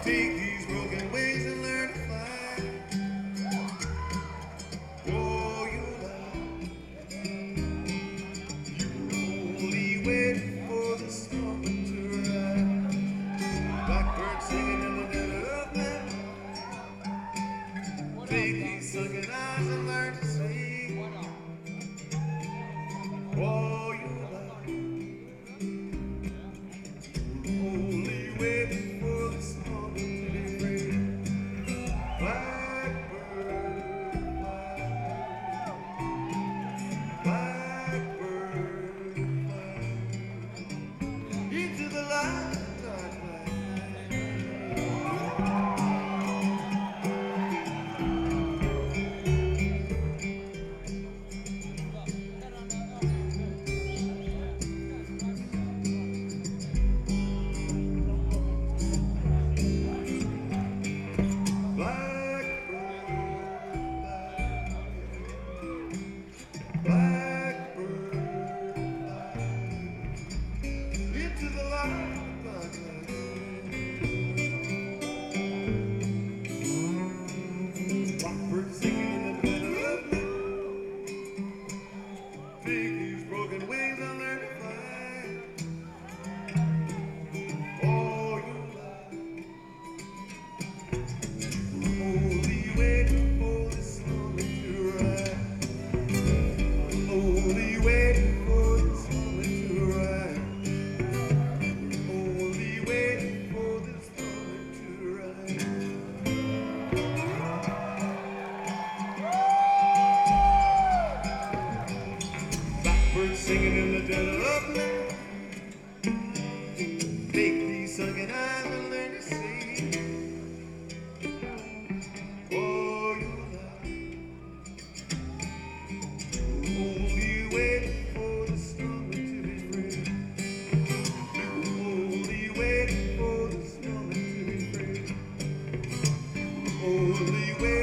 Take these broken wings and learn to fly. Oh, you love, only waiting for the storm to rise. Blackbird singing in the dead of night. Take these sunken eyes and learn to sing. Oh, you love, only waiting for the storm to be free. Blackbird fly, blackbird fly, into the light of dark night. Blackbird fly, into the light of dark night. Blackbird singing in the dead of night. Take these broken wings and learn to fly. Oh, you love, only waiting for the storm to rise. Only waiting for this moment to rise. Only waiting for this moment to rise. Blackbird singing in the dead of night. Take these sunken eyes and learn to sing. Oh, you love, only waiting for the storm to be free. Only waiting for the storm to be free. Only waiting.